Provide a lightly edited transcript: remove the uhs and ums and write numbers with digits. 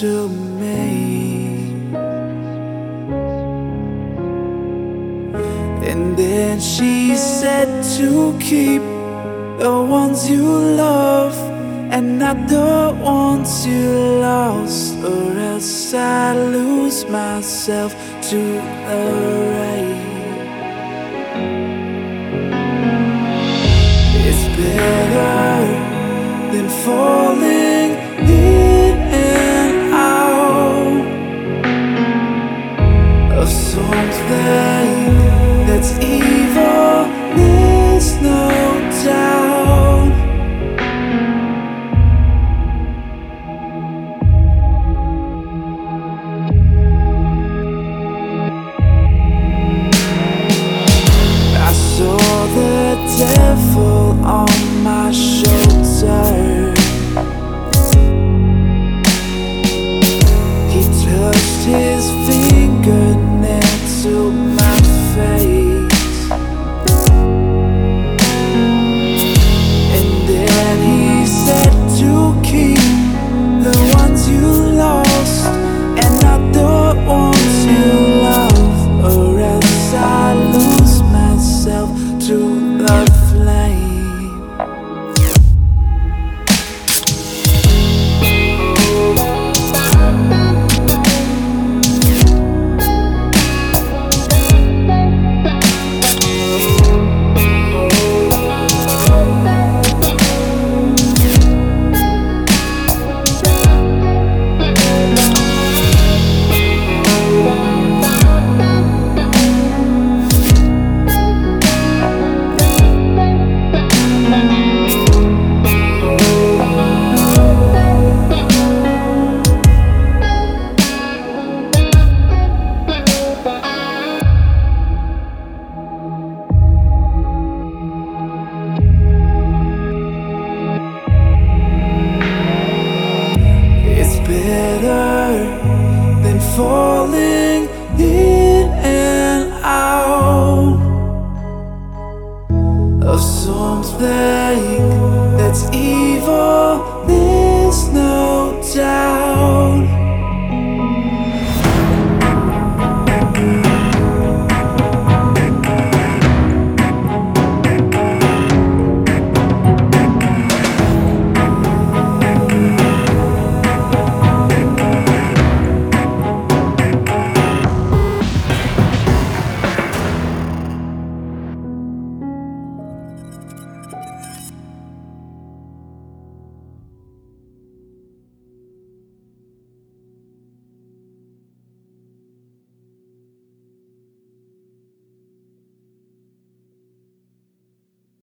to me. And then she said to keep the ones you love and not the ones you lost, or else I lose myself to the rain. It's better than falling in and out of something that's evil, there's no doubt. I saw the devil on